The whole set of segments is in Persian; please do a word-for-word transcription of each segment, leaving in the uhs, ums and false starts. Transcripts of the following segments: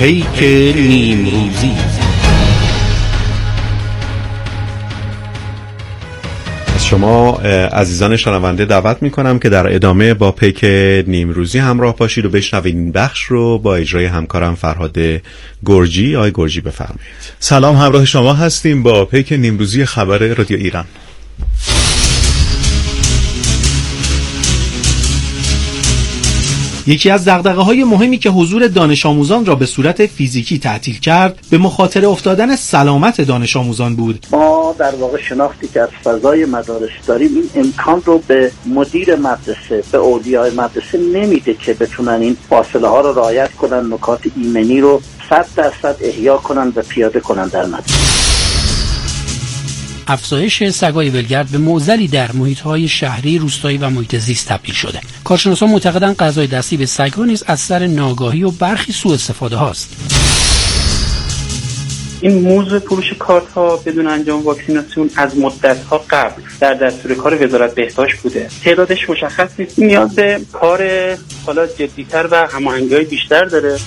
پیک نیمروزی. از شما عزیزان شنونده دعوت میکنم که در ادامه با پیک نیمروزی همراه باشید و بشنوید این بخش رو با اجرای همکارم فرهاد گرجی. آقای گرجی بفرمایید. سلام، همراه شما هستیم با پیک نیمروزی خبر رادیو ایران. یکی از دغدغه‌های مهمی که حضور دانش آموزان را به صورت فیزیکی تعطیل کرد، به مخاطره افتادن سلامت دانش آموزان بود. ما در واقع شناختی که از فضای مدارس داریم این امکان رو به مدیر مدرسه، به اولیای مدرسه نمیده که بتونن این فاصله ها رو رعایت کنن، نکات ایمنی رو صد درصد احیا کنن و پیاده کنن در مدرسه. افزایش سگ‌های ولگرد به معضلی در محیط‌های شهری، روستایی و محیط زیست تبدیل شده. کارشناسان معتقدند غذای دستی به سگ‌ها نیز اثر ناگاهی و برخی سوء استفاده هاست. این موضوع فروش کارت‌ها بدون انجام واکسیناسیون از مدت‌ها قبل در دستور کار وزارت بهداشت بوده. تعدادش مشخص نیست، نیاز به کار حالا جدی‌تر و هماهنگی‌های بیشتر داره.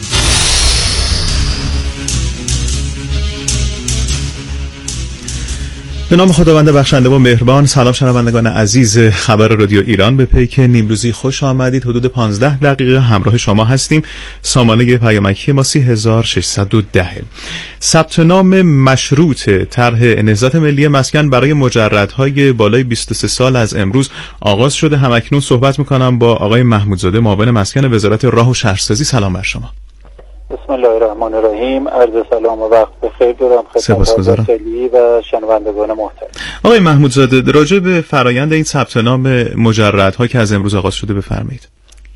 به نام خداوند بخشنده و مهربان. سلام شنوندگان عزیز خبر رادیو ایران، به پیک نیمروزی خوش آمدید. حدود پانزده دقیقه همراه شما هستیم. سامانه پیامکی ما سی هزار و ششصد و ده. ثبت نام مشروط طرح نهضت ملی مسکن برای مجردهای بالای بیست و سه سال از امروز آغاز شده. همکنون صحبت میکنم با آقای محمودزاده، معاون مسکن وزارت راه و شهرسازی. سلام بر شما. بسم الله الرحمن الرحیم. عرض سلام و وقت بخیر دارم خدمت خیلی و شنوندگان محترم. آقای محمودزاده، راجع به فرایند این ثبت نام مجردها که از امروز آغاز شده بفرمایید.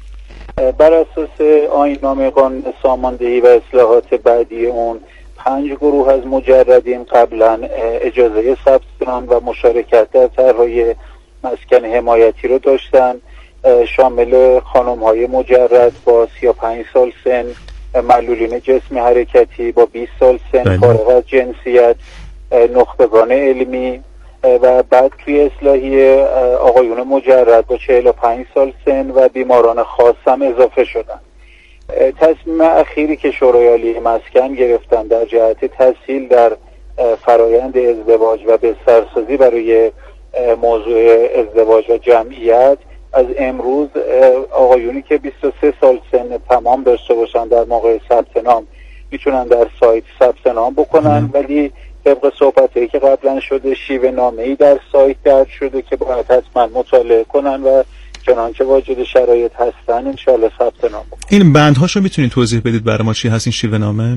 بر اساس آیین‌نامه قانون ساماندهی و اصلاحات بعدی اون، پنج گروه از مجردین قبلا اجازه ثبت نام و مشارکت در طرح‌های مسکن حمایتی رو داشتن، شامل خانم‌های مجرد با سی و پنج سال سن، معلولین جسمی حرکتی با بیست سال سن، فارغ از جنسیت، نخبگان علمی و بعد توی اصلاحی آقایون مجرد با چهل و پنج سال سن و بیماران خاص هم اضافه شدن. تصمیم اخیری که شورای عالی مسکن گرفتن در جهت تسهیل در فرایند ازدواج و بسترسازی برای موضوع ازدواج و جمعیت، از امروز آقایونی که بیست و سه سال سن تمام داشته باشن در موقع ثبت نام میتونن در سایت ثبت نام بکنن، ولی طبق صحبتایی که قبلا شده شیوه نامه‌ای در سایت درج شده که باید حتما مطالعه کنن و چنانچه واجد شرایط هستن انشالله ثبت نام بکنن. این بندهاشو میتونید توضیح بدید برای ما چی هست این شیوه نامه؟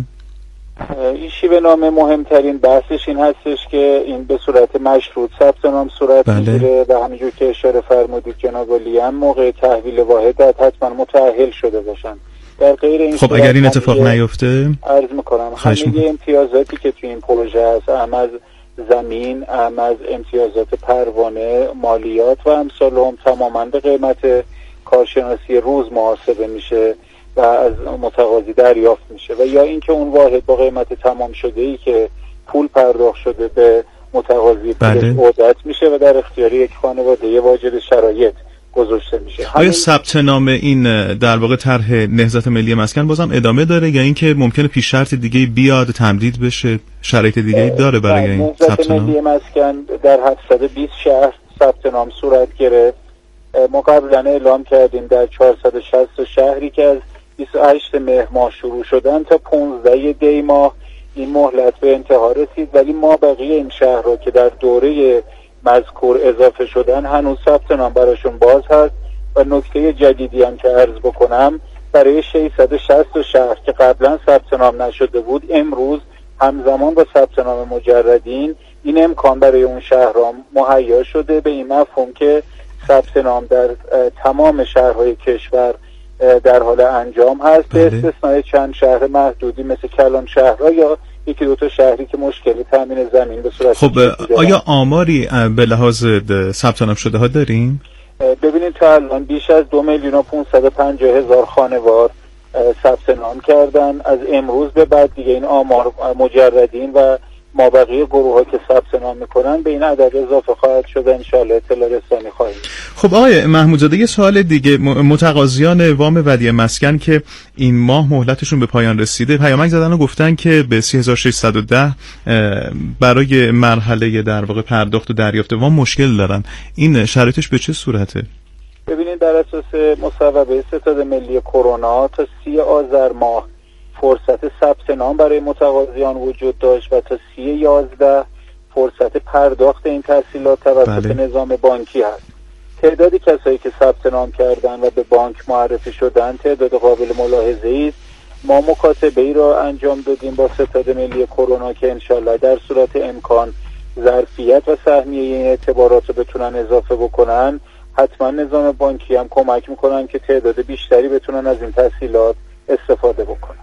این شیوه نامه مهمترین بحثش این هستش که این به صورت مشروط ثبت نام صورت میگیره و همینجور که اشاره فرمودید جناب عالی هم موقع تحویل واحد حتما متأهل شده باشن. در غیر این خب اگر این اتفاق نیفته عرض میکنم همه امتیازاتی که توی این پروژه هست، هم از زمین، هم از امتیازات پروانه، مالیات و امثال هم تماما به قیمت کارشناسی روز محاسبه میشه و از متقاضی دریافت میشه، و یا اینکه اون واحد با قیمت تمام شده ای که پول پرداخت شده به متقاضی بله. عادت میشه و در اختیار یک خانواده واجد شرایط گذاشته میشه. آیا ثبت نام این در واقع طرح نهضت ملی مسکن بازم ادامه داره یا اینکه ممکنه پیش شرط دیگه بیاد تمدید بشه، شرایط دیگه داره برای این ثبت نام؟ نهضت ملی مسکن در هفتصد و بیست شهر ثبت نام صورت گرفت. ما قبلا اعلام کردیم در چهارصد و شصت شهری که از بیست و هشت مهر ماه شروع شدن تا پانزده دی ماه این مهلت به انتها رسید، ولی ما بقیه این شهرها که در دوره مذکور اضافه شدن هنوز ثبت نام براشون باز هست. و نکته جدیدی هم که عرض بکنم، برای ششصد و شصت شهر که قبلا ثبت نام نشده بود، امروز همزمان با ثبت نام مجردین این امکان برای اون شهرها مهیا شده، به این مفهوم که ثبت نام در تمام شهرهای کشور در حال انجام هست، به استثنای چند شهر محدودی مثل کلان شهرها یا یکی دو تا شهری که مشکل تامین زمین به صورت. خب آیا آماری به لحاظ ثبت نام شده ها داریم؟ ببینید تا الان بیش از دو میلیون و پانصد و پنجاه هزار خانوار ثبت نام کردن. از امروز به بعد دیگه این آمار مجردین و ما بقیه گروه ها که ثبت نام میکنن به این عدد اضافه خواهد شد. ان شاء الله اطلاع رسانی خواهیم. خب آقای محمودزاده یه سوال دیگه، متقاضیان وام ودیعه مسکن که این ماه مهلتشون به پایان رسیده پیامک زدن و گفتن که به سه هزار و ششصد و ده برای مرحله در واقع پرداخت و دریافت وام مشکل دارن. این شرایطش به چه صورته؟ ببینید بر اساس مصوبه ستاد ملی کرونا تا سی آذر ماه فرصت ثبت نام برای متقاضیان وجود داشت و تا سی یازده فرصت پرداخت این تحصیلات توسط بله. نظام بانکی هست. تعدادی کسایی که ثبت نام کردن و به بانک معرفی شدن تعداد قابل ملاحظه‌ای است. ما مکاتبه ای را انجام دادیم با ستاد ملی کرونا که انشالله در صورت امکان ظرفیت و سهمیه این اعتبارات رو بتونن اضافه بکنن. حتما نظام بانکی هم کمک میکنن که تعداد بیشتری بتونن از این تحصیلات استفاده بکنن.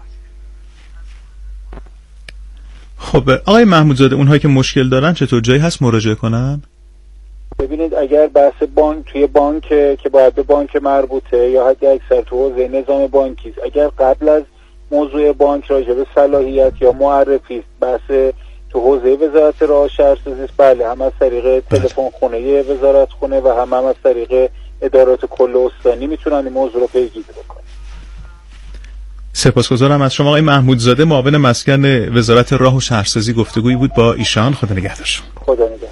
خب آقای محمودزاده اونهایی که مشکل دارن چطور جایی هست مراجعه کنن؟ ببینید اگر بحث بانک توی بانک که باید به بانک مربوطه یا حتی اکثر تو حوزه نظام بانکی است، اگر قبل از موضوع بانک راجع به صلاحیت یا معرفی است بحث تو حوزه وزارت راه شهرسازی است، بله هم از طریق تلفن خونه وزارت خونه و هم, هم از طریق ادارات کل استانی میتونن این موضوع رو پیگیری بکنن. سپاسگزارم از شما آقای محمودزاده، معاون مسکن وزارت راه و شهرسازی. گفتگویی بود با ایشان. خدا نگهدارشون. خدا نگهدار.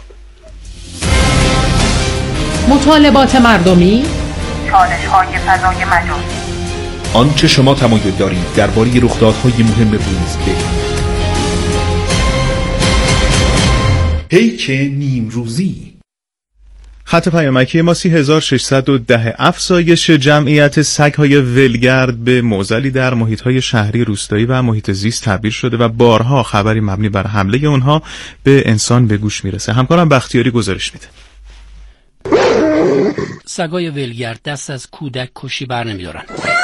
مطالبات مردمی، چالش‌های فضای مجازی، آنچه شما تمایل دارید درباره رخدادهای مهم روز بگویید. پیک نیمروزی. خط پیامکی ما سی هزار و ششصد و ده. افزایش جمعیت سگ‌های ولگرد به معضلی در محیط‌های شهری، روستایی و محیط زیست تبدیل شده و بارها خبری مبنی بر حمله اونها به انسان به گوش میرسه. همکارم بختیاری گزارش میده. سگای ولگرد دست از کودک کشی بر نمی‌دارن.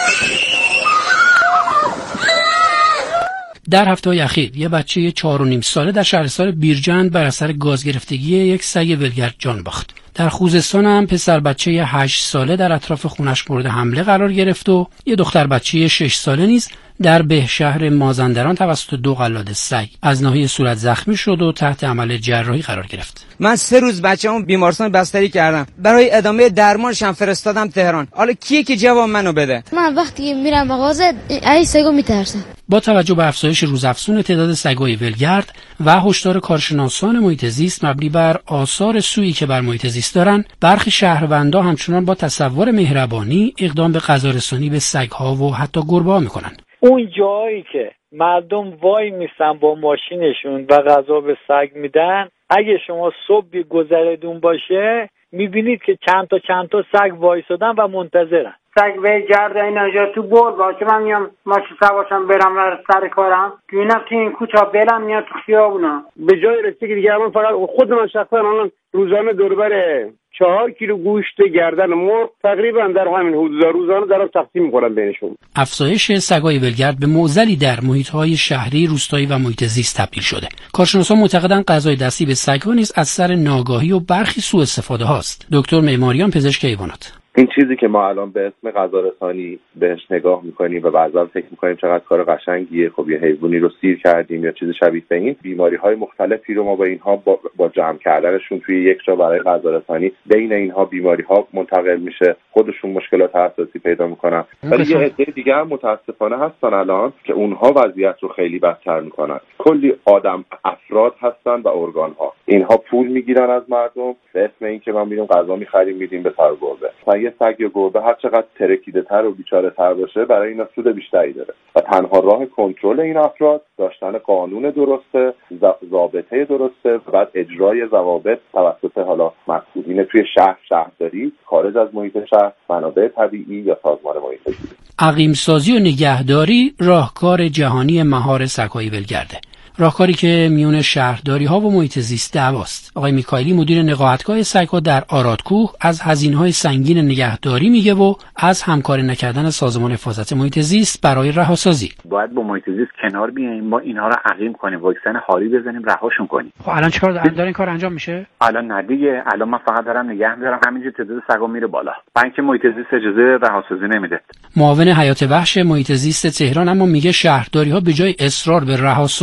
در هفته‌های اخیر یه بچه چهار و نیم ساله در شهرستان بیرجند بر اثر گاز گرفتگی یک سگ ولگرد جان باخت. در خوزستان هم پسر بچه هشت ساله در اطراف خونش مورد حمله قرار گرفت و یه دختر بچه شش ساله نیز در به شهر مازندران توسط دو قلاده سگ از ناحیه صورت زخمی شد و تحت عمل جراحی قرار گرفت. من سه روز بچه‌مو بیمارستان بستری کردم، برای ادامه درمانشم فرستادم تهران. حالا کیه که جواب منو بده؟ من وقتی میرم مغازه ای سگو میترسم. با توجه به افزایش روزافزون تعداد سگای ولگرد و هشدار کارشناسان محیط زیست مبنی بر آثار سوئی که بر محیط زیست دارن، برخی شهروندان همچنان با تصور مهربانی اقدام به غذارسانی به سگ‌ها و حتی گربه‌ها میکنن. اون جایی که مردم وای میسن با ماشینشون و غذا به سگ میدن، اگه شما صبح گذردون باشه میبینید که چند تا چند تا سگ وایسادن و منتظرن. سگ به گرد اینا تو بول باشه، من میام ماشین سوارشم برم و سر کارم ببینم تو این کوچه برم میاد تو خیابونا. به جای رسیدگی دیگه من فقط خود من شخصا الان روزانه دوربر چهار کیلو گوشت گردن مرغ تقریبا در همین حدود روزانه دارم تقسیم می‌کنم بینشون. افزایش سگای ولگرد به معضلی در محیط‌های شهری، روستایی و محیط زیست تبدیل شده. کارشناسان معتقدند غذای دستی به سگ‌ها نیز از سر ناگاهی و برخی سوء استفاده هاست. دکتر معماریان، پزشک حیوانات: این چیزی که ما الان به اسم غذارسانی بهش نگاه میکنیم و بعضا فکر میکنیم چقدر کار قشنگیه، خب یه حیوانی رو سیر کردیم یا چیز شبیه به این، بیماری‌های مختلفی رو ما با اینها با, با جمع کردنشون توی یک جا برای غذارسانی بین اینها بیماری‌ها منتقل میشه، خودشون مشکلات اساسی پیدا میکنن. ولی یه عده دیگه هم متاسفانه هستن الان که اونها وضعیت رو خیلی بدتر میکنن. کلی آدم افراد هستن و ارگان‌ها، اینها پول میگیرن از مردم به اسم اینکه ما میریم غذا میخریم میدیم به سر گربه. یه سگ یا گربه هر چقدر ترکیده تر و بیچاره تر باشه برای اینا سود بیشتری داره و تنها راه کنترل این افراد داشتن قانون درسته، ضابطه درسته و بعد اجرای ضوابط توسط حالا مسئولین توی شهر، شهرداری، خارج از محیط شهر، منابع طبیعی یا سازمان محیط زیست. عقیم‌سازی و نگهداری راهکار جهانی مهار سگ‌های ولگرده. راهکاری که میون شهرداری ها و محیط زیست دعواست. آقای میکائیلی، مدیر نقاهتگاه سگ‌ها در آرادکوه، از هزینه‌های سنگین نگهداری میگه و از همکاری نکردن سازمان حفاظت محیط زیست برای رهاسازی. باید با محیط زیست کنار بیاییم، ما اینها رو عقیم کنیم، واکسن هاری بزنیم، رهاشون کنیم. خب الان چیکار دارن این کار انجام میشه؟ الان نه دیگه، الان من فقط دارم نگه می‌دارم، همینجوری تعداد سگا میره بالا. بانک محیط زیست اجازه رهاسازی نمیده. معاون حیات وحش محیط زیست تهران اما میگه شهرداری‌ها به جای اصرار به رهاسازی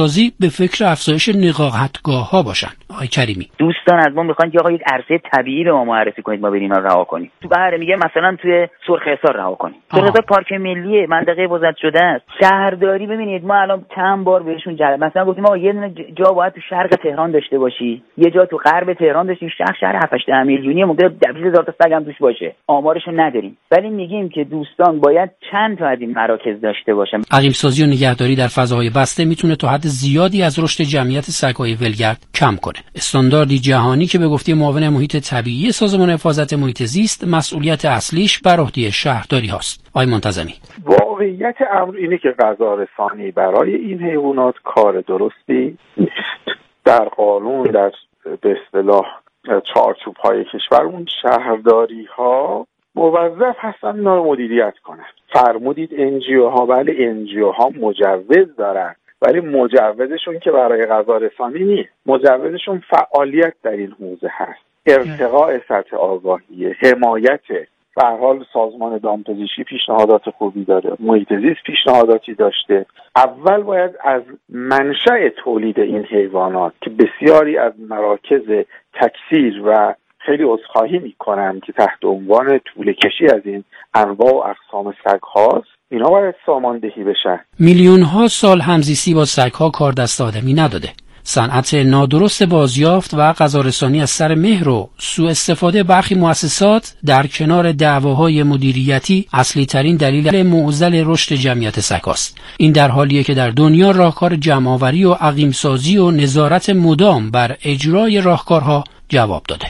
به فکر افزایش نقاهتگاه‌ها باشن. آقای کریمی، دوستان از ما میخوان که آقا یک عرصه طبیعی به ما معرفی کنید ما بریم اینا رها کنیم. تو بحر میگه مثلا توی سرخ حصار رها کنیم. سرخ پارک ملی منطقه وزارت شده است. شهرداری ببینید ما الان چند بار بهشون جلب مثلا گفتیم آقا یه دونه جا باید تو شرق تهران داشته باشی، یه جا تو غرب تهران داشتیم، شهر شهر هفت هشت میلیونی ممکنه دویست هزار تا سگ هم توش باشه. آمارشو نداریم. ولی میگیم که دوستان باید چند تا از این مراکز داشته باشن. عقیم سازی و نگهداری در فضاهای بسته میتونه تا حد زیادی از رشد جمعیت سگ‌های ولگرد کم کنه. استانداردی جهانی که به گفته معاون محیط طبیعی سازمان حفاظت محیط زیست مسئولیت اصلیش بر عهده شهرداری هاست. آقای منتظمی، واقعیت امر اینه که غذا رسانی برای این حیوانات کار درستی نیست. در قانون، در به اصطلاح چارچوب های کشور، اون شهرداری ها موظف هستن اینا رو مدیریت کنن. فرمودید انجیو ها، بله انجیو ها مجوز دارن، ولی مجوزشون که برای غذا رسانی نیست. مجوزشون فعالیت در این حوزه هست، ارتقاء سطح آگاهی، حمایت. به هر حال سازمان دامپزشکی پیشنهادات خوبی داره، محیط زیست پیشنهاداتی داشته. اول باید از منشأ تولید این حیوانات که بسیاری از مراکز تکثیر و خیلی عذرخواهی میکنم که تحت عنوان طول کشی از این انواع و اقسام سگ هاست، اینا باید ساماندهی بشن. میلیون ها سال همزیستی با سگ ها کار دست آدمی نداده. صنعت نادرست بازیافت و غذارسانی از سر مهر و سوء استفاده برخی مؤسسات در کنار دعواهای مدیریتی اصلی ترین دلیل معضل رشد جمعیت سگ‌هاست. این در حالیه که در دنیا راهکار جمع‌آوری و عقیم‌سازی و نظارت مدام بر اجرای راهکارها جواب داده.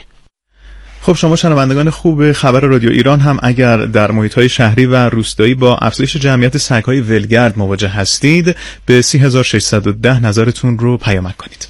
خب شما شنوندگان خوب خبر رادیو ایران هم اگر در محیط‌های شهری و روستایی با افزایش جمعیت سگ‌های ولگرد مواجه هستید به سه هزار و ششصد و ده نظرتون رو پیامک کنید.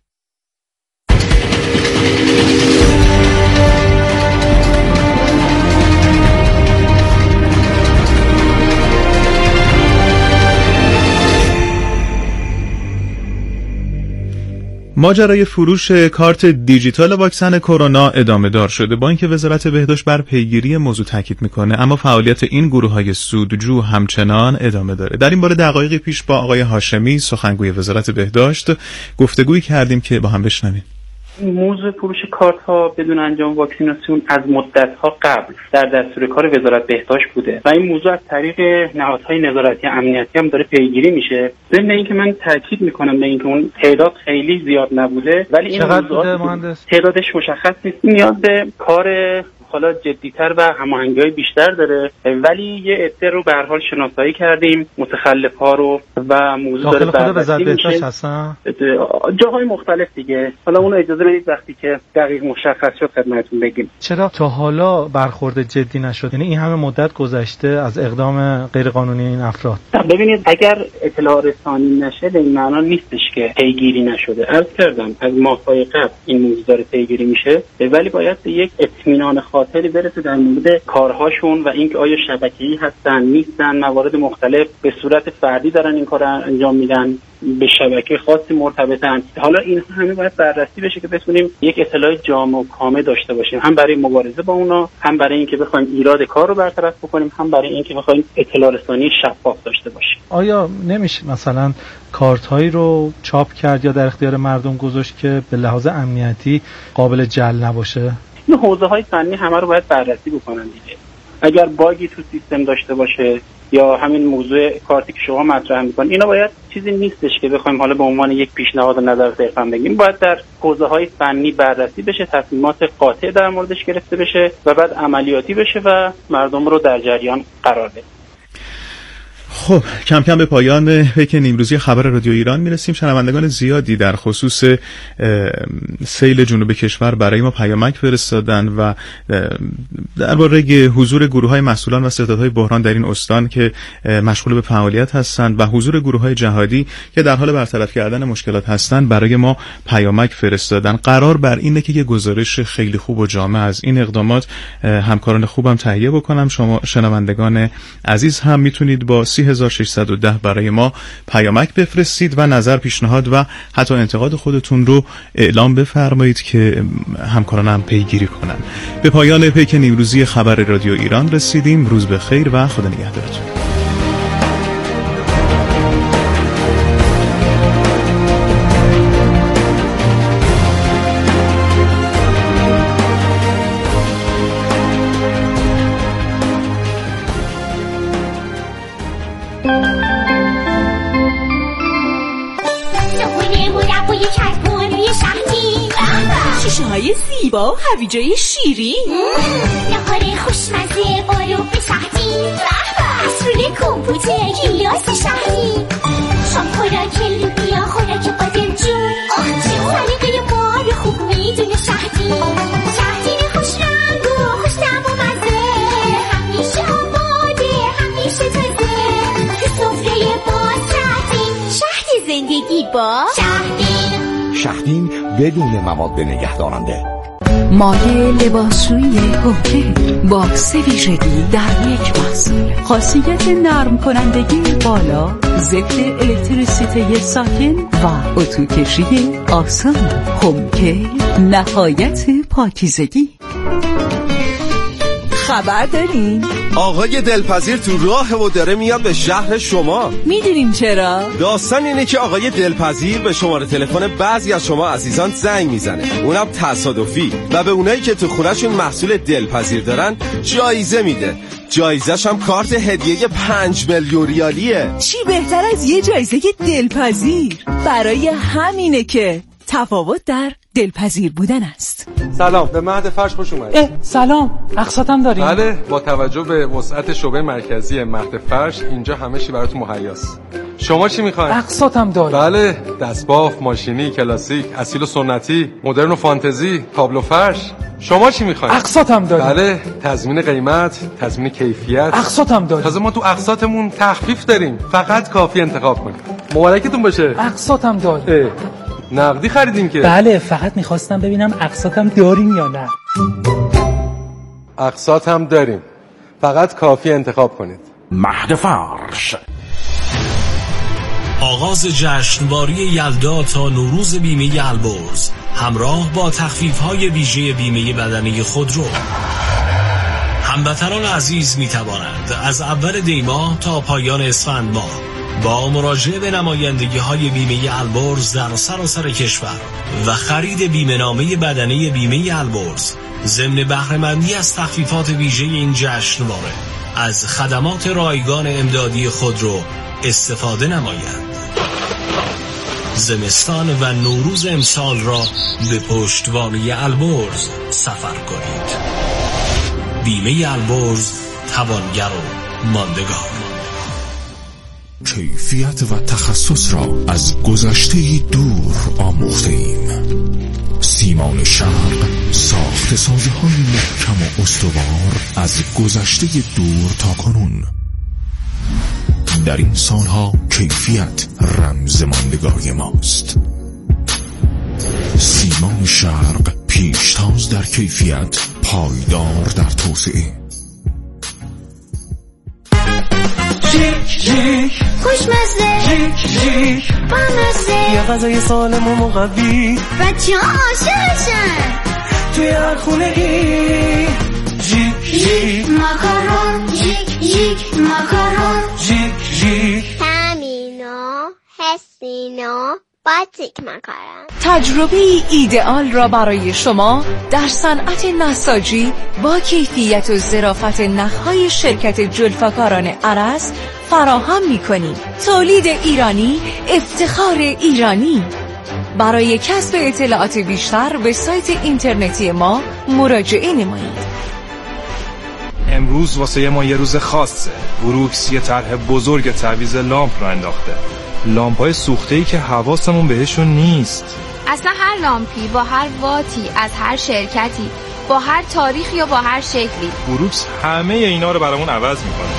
ماجرای فروش کارت دیجیتال واکسن کرونا ادامه دار شده. با اینکه وزارت بهداشت بر پیگیری موضوع تاکید میکنه، اما فعالیت این گروه‌های سودجو همچنان ادامه داره. در این باره دقایقی پیش با آقای هاشمی سخنگوی وزارت بهداشت گفتگویی کردیم که با هم بشنویم. موضوع فروش کارت ها بدون انجام واکسیناسیون از مدت ها قبل در دستور کار وزارت بهداشت بوده و این موضوع از طریق نهادهای نظارتی امنیتی هم داره پیگیری میشه. ضمن اینکه من تاکید میکنم به اینکه اون تعداد خیلی زیاد نبوده، ولی این موضوع تعدادش مشخص نیست، نیاز به کار حالا جدی‌تر و هماهنگی‌های بیشتر داره، ولی یه عده رو به هر حال شناسایی کردیم، متخلف‌ها رو، و موضوع داره بررسی میشه. هستن جاهای مختلف دیگه. حالا اون اجازه بدید وقتی که دقیق مشخص شد خدمتتون بگیم. چرا تا حالا برخورد جدی نشد؟ یعنی این همه مدت گذشته از اقدام غیرقانونی این افراد. ببینید اگر اطلاع رسانی نشه به این معنا نیستش که پیگیری نشده. عرض کردم از ماه‌های قبل این موضوع داره پیگیری میشه، ولی باید به یک اطمینان خاطری برسه در مورد کارهاشون و اینکه آیا شبکه‌ای هستن نیستن، موارد مختلف به صورت فردی دارن این کار انجام میدن، به شبکه خاصی مرتبطن. حالا این همه باید بررسی بشه که بتونیم یک اطلاع جامع و کامل داشته باشیم، هم برای مبارزه با اونا، هم برای اینکه بخوایم ایراد کار رو برطرف بکنیم، هم برای اینکه بخوایم اطلاع رسانی شفاف داشته باشیم. آیا نمیشه مثلا کارت هایی رو چاپ کرد یا در اختیار مردم گذاشت که به لحاظ امنیتی قابل جعل نباشه؟ این حوزه های فنی همه رو باید بررسی بکنن دیگه. اگر باگی تو سیستم داشته باشه یا همین موضوع کارتی که شما مطرح می‌کنید، اینا باید چیزی نیستش که بخوایم حالا به عنوان یک پیشنهاد نظر صرفا بگیم. باید در حوزه های فنی بررسی بشه، تصمیمات قاطع در موردش گرفته بشه و بعد عملیاتی بشه و مردم رو در جریان قرار بده. خب کم کم به پایان پیک نیمروزی خبر رادیو ایران میرسیم. شنوندگان زیادی در خصوص سیل جنوب کشور برای ما پیامک فرستادن و درباره حضور گروه‌های مسئولان و ستادهای بحران در این استان که مشغول به فعالیت هستند و حضور گروه‌های جهادی که در حال برطرف کردن مشکلات هستند برای ما پیامک فرستادن. قرار بر اینه که یه گزارش خیلی خوب و جامع از این اقدامات همکاران خوبم تهیه بکنم. شما شنوندگان عزیز هم میتونید با سه هزار و ششصد و ده برای ما پیامک بفرستید و نظر، پیشنهاد و حتی انتقاد خودتون رو اعلام بفرمایید که همکارانم پیگیری کنن. به پایان پیک نیمروزی خبر رادیو ایران رسیدیم. روز بخیر و خدا نگهدارتون. زیبا و هویجای شیرین. نهار خوشمزه بارو به شهدین، از روی کمپوتر گیلاس شهدین، شام خوراک لوبیا خوراک بادم جون، سلیقه ما رو خوب میدونه شهدین. شهدین خوش رنگ و خوش طعم و مزه، همیشه آماده همیشه تازه، تو سفره با شهدین. شهد زندگی با شهدین. شهدین بدون مواد نگهدارنده. مایع لباسشویی هوکه با سه ویژگی در یک محصول. خاصیت نرم کنندگی بالا، ضد الکتریسیته ساکن و اتوکشی آسان. هوکه نهایت پاکیزگی. خبر دارین؟ آقای دلپذیر تو راه و داره میاد به شهر شما. میدونین چرا؟ داستان اینه که آقای دلپذیر به شماره تلفن بعضی از شما عزیزان زنگ میزنه، اونم تصادفی، و به اونایی که تو خونه‌شون محصول دلپذیر دارن جایزه میده. جایزش هم کارت هدیه پنج میلیون ریالیه. چی بهتر از یه جایزه دلپذیر؟ برای همینه که تفاوت در دلپذیر بودن است. سلام، به مهد فرش خوش اومدید. سلام، اقساطم داریم؟ بله، با توجه به وسعت شعبه مرکزی مهد فرش اینجا همه چی براتون مهیاست. شما چی میخواین؟ اقساطم داریم. بله، دستباف، ماشینی، کلاسیک، اصیل و سنتی، مدرن و فانتزی، تابلو فرش. شما چی میخواین؟ اقساطم داریم. بله، تضمین قیمت، تضمین کیفیت. اقساطم داریم. تازه ما تو اقساطمون تخفیف داریم. فقط کافی انتخاب کنید. مبارکتون باشه. اقساطم داریم. نقدی خریدین که؟ بله، فقط میخواستم ببینم اقساطم داریم یا نه. اقساط هم داریم، فقط کافی انتخاب کنید. مهد فرش. آغاز جشنواره یلدا تا نوروز بیمه البرز، همراه با تخفیف‌های ویژه بیمه بدنه خودرو. هموطنان عزیز می‌توانند از اول دی ماه تا پایان اسفند ماه با مراجعه به نمایندگی‌های بیمه البرز در سراسر کشور و خرید بیمه نامه بدنه بیمه البرز ضمن بهره‌مندی از تخفیفات ویژه این جشنواره از خدمات رایگان امدادی خودرو استفاده نمایند. زمستان و نوروز امسال را به پشتوانه البرز سفر کنید. بیمه البرز، توانگر و ماندگار. کیفیت و تخصص را از گذشته دور آموخته ایم. سیمان شرق، ساخت سازه های محکم و استوار از گذشته دور تا کنون. در این سالها کیفیت رمز ماندگاری ماست. سیمان شرق، پیشتاز در کیفیت، پایدار در توسعه. ژیک ژیک خوشمزه، ژیک ژیک بامزه، یه غذای سالم و مقوی بچه ها عاشقشن توی هر خونگی. ژیک ژیک ماکارون، ژیک ژیک ماکارون، ژیک ژیک تمینا حسینا باتیک ماکارون. تجربه ایدئال را برای شما در صنعت نساجی با کیفیت و ظرافت نخهای شرکت جلفکاران ارس فراهم می‌کنیم. تولید ایرانی، افتخار ایرانی. برای کسب اطلاعات بیشتر به سایت اینترنتی ما مراجعه نمایید. امروز واسه ما یه روز خاصه. بروکس یه طرح بزرگ تعویض لامپ رو انداخته. لامپای سوخته‌ای که حواسمون بهشون نیست. اصلا هر لامپی با هر واتی از هر شرکتی با هر تاریخی و با هر شکلی، بروکس همه اینا رو برامون عوض میکنه.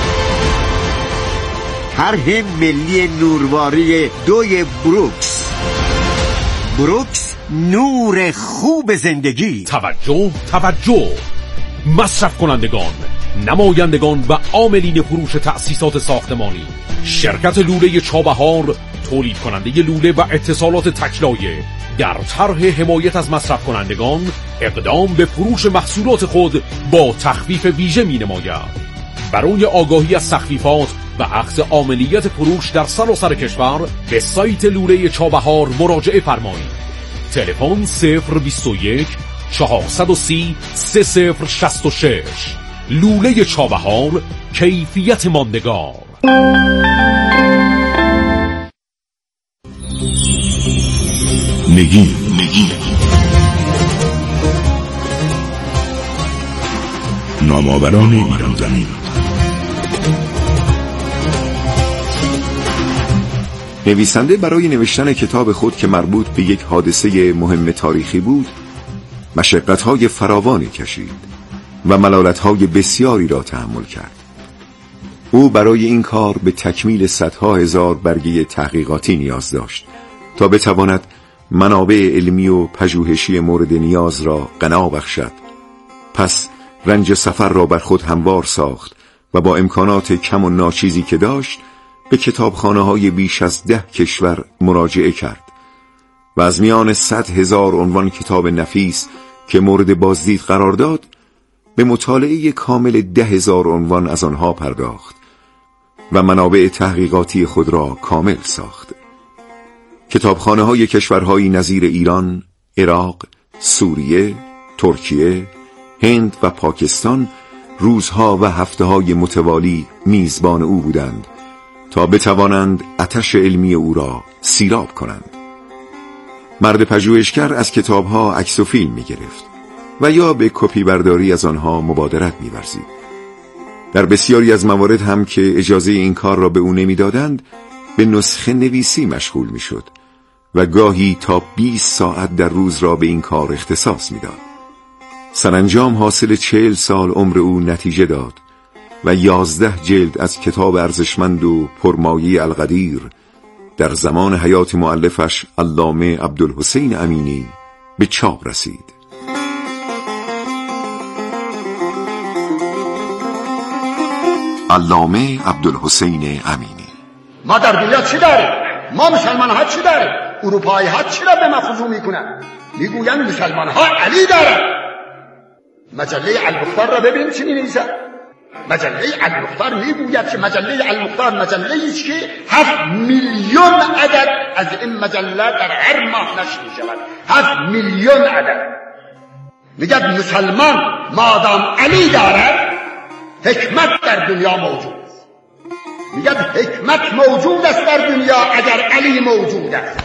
طرح ملی نورواری دوی بروکس. بروکس، نور خوب زندگی. توجه توجه مصرف کنندگان، نمایندگان و عاملین فروش تأسیسات ساختمانی. شرکت لوله چابهار، تولید کننده لوله و اتصالات تکلایه، در طرح حمایت از مصرف کنندگان اقدام به فروش محصولات خود با تخفیف ویژه می نماید. برای آگاهی از تخفیفات و اخذ عاملیت فروش در سراسر کشور به سایت لوله چابهار مراجعه فرمایید. تلفن صفر بیست و یک چهارصد و سی سه صفر شصت و شش. لوله چابهار، کیفیت ماندگار. نگین نگین نامآوران ایران زمین. نویسنده برای نوشتن کتاب خود که مربوط به یک حادثه مهم تاریخی بود، مشقت‌های فراوانی کشید و ملالت‌های بسیاری را تحمل کرد. او برای این کار به تکمیل صدها هزار برگه تحقیقاتی نیاز داشت تا بتواند منابع علمی و پژوهشی مورد نیاز را غنا بخشد. پس رنج سفر را بر خود هموار ساخت و با امکانات کم و ناچیزی که داشت به کتابخانه‌های بیش از ده کشور مراجعه کرد و از میان صد هزار عنوان کتاب نفیس که مورد بازدید قرار داد به مطالعه کامل ده هزار عنوان از آنها پرداخت و منابع تحقیقاتی خود را کامل ساخت. کتابخانه‌های کشورهایی نظیر ایران، عراق، سوریه، ترکیه، هند و پاکستان روزها و هفته‌های متوالی میزبان او بودند تا بتوانند آتش علمی او را سیراب کنند. مرد پژوهشگر از کتابها عکس و فیلم می گرفت و یا به کپی برداری از آنها مبادرت می ورزید. در بسیاری از موارد هم که اجازه این کار را به او نمی دادند به نسخه نویسی مشغول می شد و گاهی تا بیست ساعت در روز را به این کار اختصاص می داد. سرانجام حاصل چهل سال عمر او نتیجه داد و یازده جلد از کتاب ارزشمند و پرمایه القدیر در زمان حیات مؤلفش علامه عبدالحسین امینی به چاپ رسید. علامه عبدالحسین امینی: ما در دنیا چی داریم؟ ما مسلمان ها چی داریم؟ اروپایی ها چی را به ما خضوع میکنن؟ میگوین مسلمان ها علی دارن. مجله المختار را ببینیم چی می‌نویسد. مجله المختار میگوید که مجله المختار مجله است که هفت میلیون عدد از این مجله در هر ماه نشر می‌شود. هفت میلیون عدد. میگد مسلمان مادام علی دارد حکمت در دنیا موجود است. میگد حکمت موجود است در دنیا اگر علی موجود است.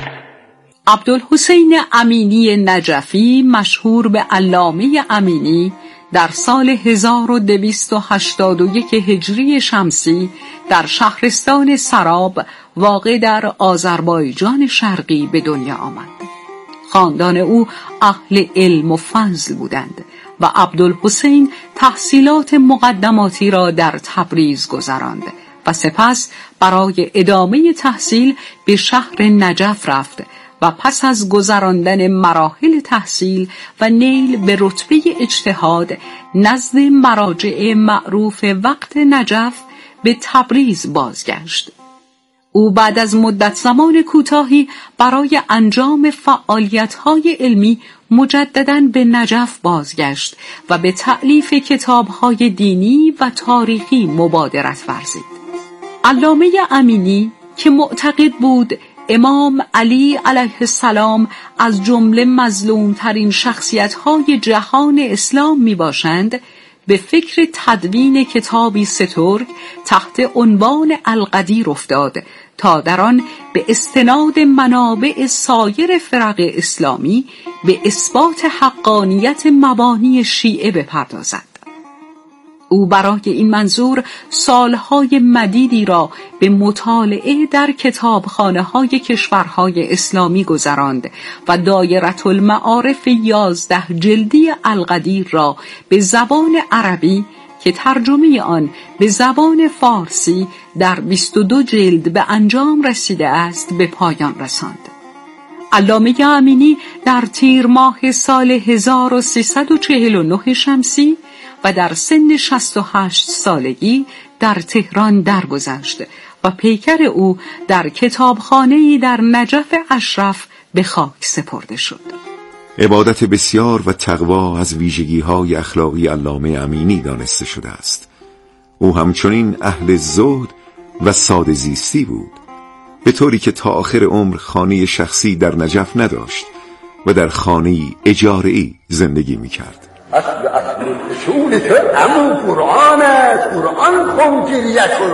عبدالحسین امینی نجفی، مشهور به علامه امینی، در سال هزار و دویست و هشتاد و یک هجری شمسی در شهرستان سراب واقع در آذربایجان شرقی به دنیا آمد. خاندان او اهل علم و فضل بودند و عبدالحسین تحصیلات مقدماتی را در تبریز گذراند و سپس برای ادامه تحصیل به شهر نجف رفت و پس از گذراندن مراحل تحصیل و نیل به رتبه اجتهاد نزد مراجع معروف وقت نجف به تبریز بازگشت. او بعد از مدت زمان کوتاهی برای انجام فعالیت‌های علمی مجدداً به نجف بازگشت و به تألیف کتاب‌های دینی و تاریخی مبادرت ورزید. علامه امینی که معتقد بود امام علی علیه السلام از جمله مظلوم ترین شخصیت های جهان اسلام می باشند، به فکر تدوین کتابی سترگ تحت عنوان القدیر افتاد تا در آن به استناد منابع سایر فرق اسلامی به اثبات حقانیت مبانی شیعه بپردازد. او برای این منظور سالهای مدیدی را به مطالعه در کتابخانه‌های کشورهای اسلامی گذراند و دایره المعارف یازده جلدی القدیر را به زبان عربی که ترجمه آن به زبان فارسی در بیست و دو جلد به انجام رسیده است به پایان رساند. علامه امینی در تیر ماه سال هزار و سیصد و چهل و نه شمسی و در سن شصت و هشت سالگی در تهران درگذشت و پیکر او در کتابخانه‌ای در نجف اشرف به خاک سپرده شد. عبادت بسیار و تقوا از ویژگی‌های اخلاقی علامه امینی دانسته شده است. او همچنین اهل زهد و ساده زیستی بود، به طوری که تا آخر عمر خانه شخصی در نجف نداشت و در خانه‌ای اجاره‌ای زندگی می‌کرد. اصل اصل اصولی که امو قرآن است. قرآن خون گریه کن،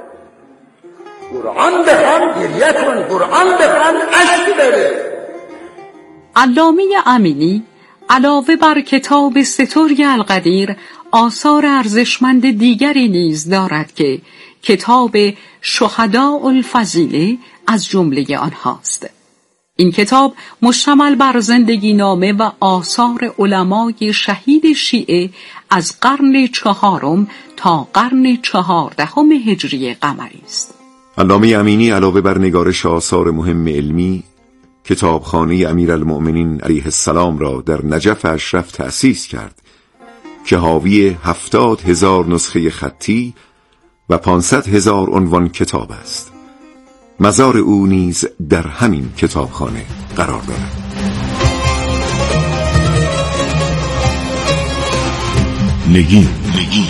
قرآن بخوان گریه کن، قرآن بخوان عشق بره. علامه امینی علاوه بر کتاب سترگ القدیر آثار ارزشمند دیگری نیز دارد که کتاب شهداء الفضیله از جمله آنهاست. این کتاب مشتمل بر زندگی نامه و آثار علمای شهید شیعه از قرن چهارم تا قرن چهاردهم هجری قمری است. علامه امینی علاوه بر نگارش آثار مهم علمی، کتابخانه امیرالمؤمنین علیه السلام را در نجف اشرف تأسیس کرد که حاوی هفتاد هزار نسخه خطی و پانصد هزار عنوان کتاب است. مزار او نیز در همین کتابخانه قرار دارد. نگین نگین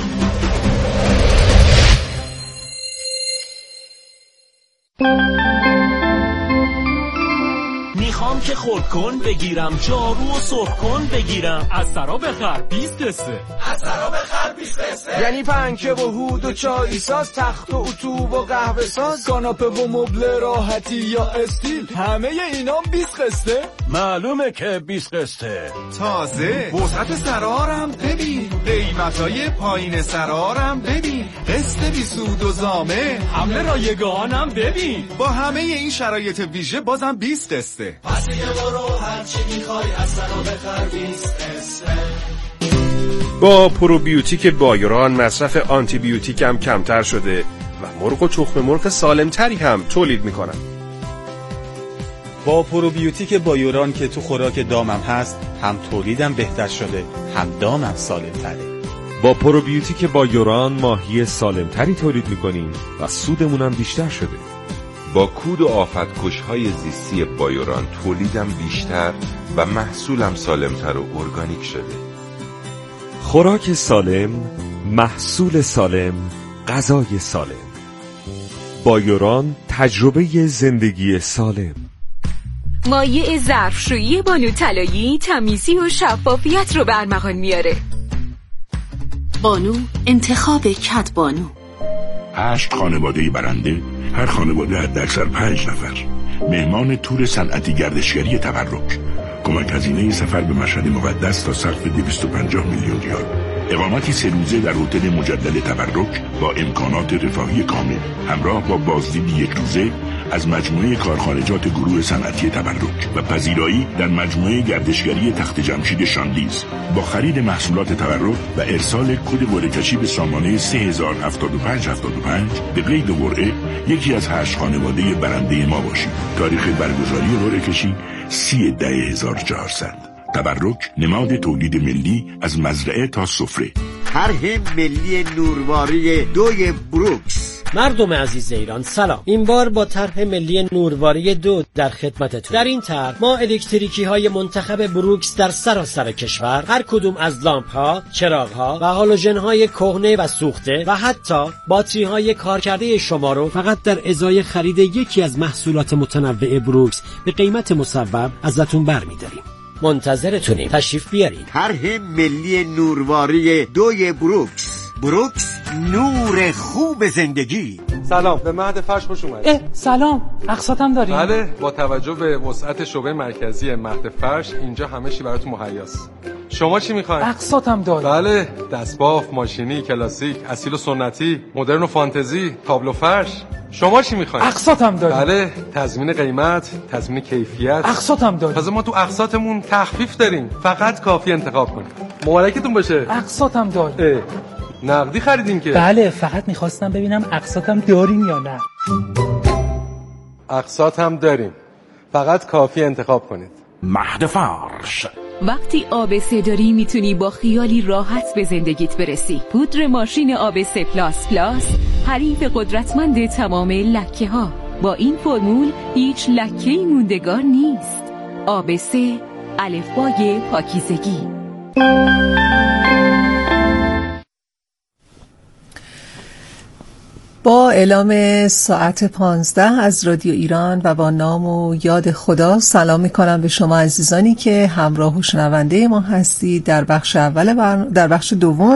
میخوام که خرد کن بگیرم، جارو و سرخ کن بگیرم، از سرا بخر بیست قصه، از سرا بخر بیست قصه. یعنی پنکه و هود و چای ساز، تخت و اتو و قهوه ساز، کاناپه و مبل راحتی یا استیل، همه اینا بیست قسطه. معلومه که بیست قسطه. تازه وسعت سرارم ببین، قیمتای پایین سرارم ببین، قسط بی سود و زامه، حمله رایگانم ببین. با همه این شرایط ویژه بازم بیست قسطه. پس یه برو هرچی میخوای از سرا بخر بیست قسطه. با پروبیوتیک بایوران مصرف آنتی بیوتیک هم کمتر شده و مرغ و تخم مرغ سالمتری هم تولید میکنن. با پروبیوتیک بایوران که تو خوراک دامم هست، هم تولیدم بهتر شده، هم دامم سالمتره. با پروبیوتیک بایوران ماهی سالمتری تولید میکنیم و سودمون هم بیشتر شده. با کود و آفت‌کش‌های زیستی بایوران تولیدم بیشتر و محصولم سالمتر و ارگانیک شده. خوراک سالم، محصول سالم، غذای سالم. بایوران، تجربه زندگی سالم. مایع ظرفشویی بانو طلایی تمیزی و شفافیت رو برمغان میاره. بانو انتخاب کد بانو. هشت خانواده برنده، هر خانواده حداکثر پنج نفر. مهمان تور صنعتی گردشگری تبرک. کمک هزینه سفر به مشهد مقدس تا سقف دویست و پنجاه میلیون ریال. اقامتی سه روزه در هتل مجدد تبرک با امکانات رفاهی کامل، همراه با بازدید یک روزه از مجموعه کارخانجات گروه صنعتی تبرک و پذیرایی در مجموعه گردشگری تخت جمشید شاندیز با خرید محصولات تبرک و ارسال کد قرعه‌کشی به سامانه سه هزار و هفتاد و پنج هفتاد و پنج به قید قرعه یکی از هشت خانواده برنده ما باشید. تاریخ برگزاری قرعه‌کشی سی ده هزار و چهارصد. تبرک، نماد تولید ملی از مزرعه تا سفره. طرح ملی نورواری دوی بروکس. مردم عزیز ایران سلام. این بار با طرح ملی نورواری دو در خدمتتون. در این طرح ما الکتریکی های منتخب بروکس در سراسر کشور، هر کدوم از لامپ ها، چراغ ها و هالوژن های کهنه و سوخته و حتی باتری های کارکرده شما رو فقط در ازای خرید یکی از محصولات متنوع بروکس به قیمت مصوب ازتون برمی‌داریم. منتظرتونیم، تشریف بیارین. طرح ملی نورواری دوی بروکس. بروکس، نور خوب زندگی. سلام، به مهد فرش خوش اومدید. سلام، اقساطم داریم؟ بله، با توجه به وسعت شعبه مرکزی مهد فرش اینجا همه چی براتون مهیاست. شما چی میخواین؟ اقساطم داریم. بله، دستباف، ماشینی، کلاسیک، اصیل و سنتی، مدرن و فانتزی، تابلو فرش. شما چی میخواین؟ اقساطم داریم. بله، تضمین قیمت، تضمین کیفیت. اقساطم داریم. تازه ما تو اقساطمون تخفیف داریم. فقط کافی انتخاب کنید. مبارکتون باشه. اقساطم داریم. نقدی خریدین که؟ بله، فقط میخواستم ببینم اقساطم دارین یا نه. اقساط هم داریم، فقط کافی انتخاب کنید. مهد فرش. وقتی آ به سه داری میتونی با خیالی راحت به زندگیت برسی. پودر ماشین آ به سه پلاس پلاس حریف قدرتمند تمام لکه ها. با این فرمول هیچ لکه‌ای موندگار نیست. آ به سه، الفبای پاکیزگی. با اعلام ساعت پانزده از رادیو ایران و با نام و یاد خدا سلام میکنم به شما عزیزانی که همراه و شنونده ما هستید در بخش اول بر... در بخش دوم